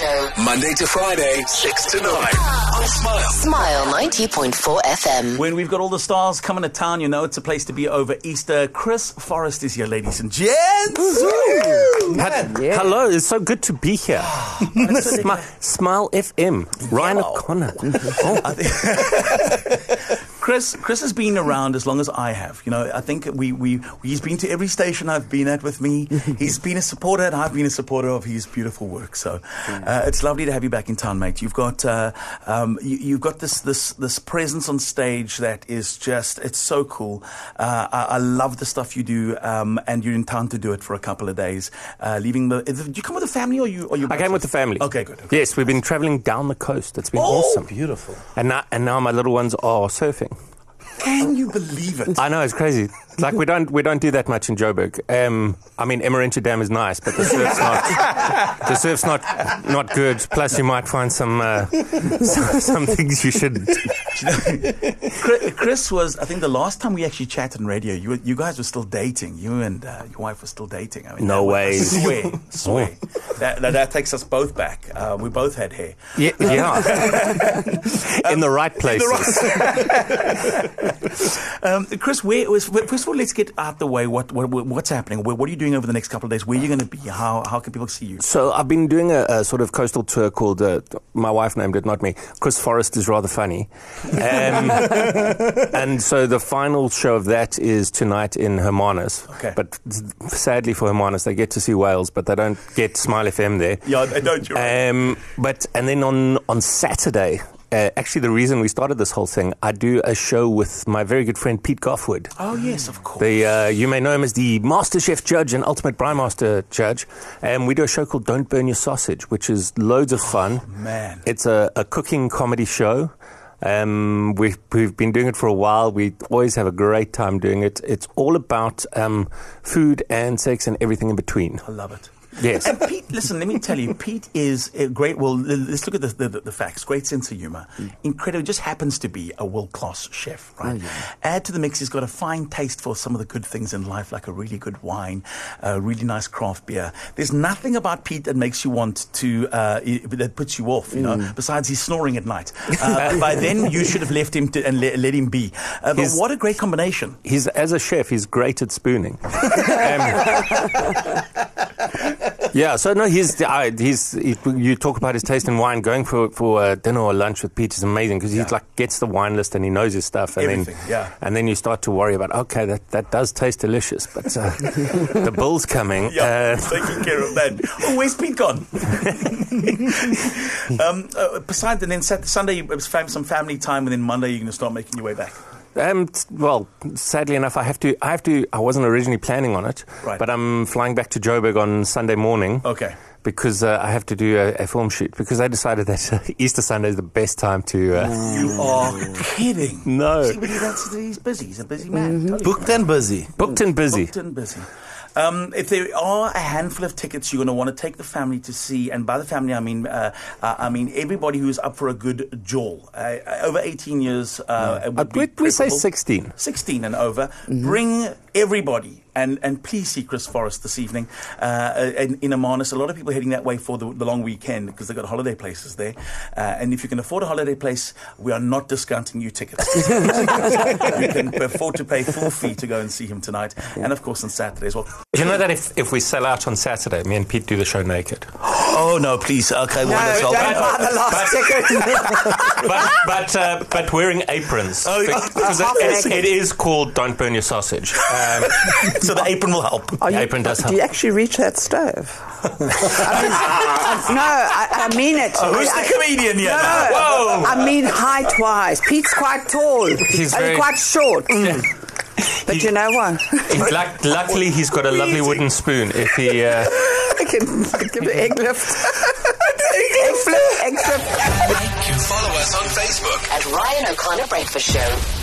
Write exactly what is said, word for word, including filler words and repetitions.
Show. Monday to Friday, six to nine on Smile. Smile ninety point four F M. When we've got all the stars coming to town, you know it's a place to be over Easter. Chris Forrest is here, ladies and gents. Woo, man, yeah. Hello, it's so good to be here. Smile, Smile F M, Ryan Yeah. O'Connor. Oh. Chris, Chris has been around as long as I have. You know, I think we, we he's been to every station I've been at with me. He's been a supporter, and I've been a supporter of his beautiful work. So uh, it's lovely to have you back in town, mate. You've got uh, um, you, you've got this this this presence on stage that is just it's so cool. Uh, I, I love the stuff you do, um, and you're in town to do it for a couple of days. Uh, leaving the, do you come with the family or you? Or you I came with the family. Okay, good. Okay. Yes, we've been travelling down the coast. It's been Oh, awesome. Beautiful. And now, and now my little ones are surfing. Can you believe it? I know, it's crazy. Like, we don't we don't do that much in Joburg. Um, I mean, Emmarentia Dam is nice, but the surf's not the surf's not not good. Plus, you might find some uh, some, some things you shouldn't. Chris, Chris was, I think, the last time we actually chatted on radio. You you guys were still dating. You and uh, your wife were still dating. I mean, No that, way. I swear, swear. That, that that takes us both back. Uh, we both had hair. Yeah, yeah. In the right places. um, Chris, where was, first of all, let's get out the way. What, what what's happening? What, what are you doing over the next couple of days? Where are you going to be? How how can people see you? So I've been doing a, a sort of coastal tour called, uh, my wife named it, not me, Chris Forrest is rather funny. Um, and so the final show of that is tonight in Hermanus. Okay. But sadly for Hermanus, they get to see Wales, but they don't get Smile F M there. Yeah, don't you? Um, but, and then on, on Saturday, Uh, actually, the reason we started this whole thing, I do a show with my very good friend Pete Goffwood. Oh, yes, of course. The, uh, you may know him as the Master Chef Judge and Ultimate Braai Master Judge. And we do a show called Don't Burn Your Sausage, which is loads of fun. Oh, man. It's a, a cooking comedy show. Um, we've, we've been doing it for a while. We always have a great time doing it. It's all about um, food and sex and everything in between. I love it. Yes. And Pete, listen, let me tell you, Pete is a great, well, let's look at the, the, the facts. Great sense of humor. Incredible. Just happens to be a world-class chef, right? Oh, yeah. Add to the mix, he's got a fine taste for some of the good things in life, like a really good wine, a really nice craft beer. There's nothing about Pete that makes you want to, uh, that puts you off, you know, mm. besides he's snoring at night. Uh, by then, you should have left him to, and let, let him be. Uh, but what a great combination. He's, as a chef, he's great at spooning. um, Yeah, so no, he's, uh, he's he, you talk about his taste in wine. Going for for uh, dinner or lunch with Pete is amazing because he yeah. like gets the wine list and he knows his stuff. And Everything, then, yeah. And then you start to worry about, okay, that, that does taste delicious, but uh, the bill's coming. Yeah, uh, taking care of that. Oh, where's Pete gone? um, uh, besides, and then Saturday, Sunday, it was fam- some family time, and then Monday you're going to start making your way back. Um, well, sadly enough, I have to. I have to. I wasn't originally planning on it, right. but I'm flying back to Joburg on Sunday morning. Okay. Because uh, I have to do a, a film shoot. Because I decided that uh, Easter Sunday is the best time to. Uh, you are kidding. No. See, but that's, he's busy. He's a busy man. Mm-hmm. Totally. Booked and busy. Booked and busy. Booked and busy. Um, if there are a handful of tickets you're going to want to take the family to see, and by the family I mean uh, uh, I mean everybody who's up for a good jaw, uh, over eighteen years. Uh, yeah. would we, be we say sixteen. sixteen and over. Mm-hmm. Bring everybody. And and please see Chris Forrest this evening uh, in, in Hermanus. A lot of people are heading that way for the, the long weekend because they've got holiday places there. Uh, and if you can afford a holiday place, we are not discounting you tickets. You can afford to pay full fee to go and see him tonight. Yeah. And of course on Saturday as well. You know that if, if we sell out on Saturday, me and Pete do the show naked. Oh no, please. Okay, well, no, let's don't buy the last ticket. but but, uh, but wearing aprons. Oh, because it, it, it is called Don't Burn Your Sausage. Um, So the apron will help. The you, apron does help. Do you actually reach that stove? I mean, I, no, I, I mean it. Oh, who's I, the comedian here? No, Now? Whoa! I mean height-wise. Pete's quite tall. He's and very, quite short. Mm. But he, you know what? luck, luckily, he's got a lovely wooden spoon. If he, uh, I can give an egg lift. egg flip, egg flip. You can follow us on Facebook at Ryan O'Connor Breakfast Show.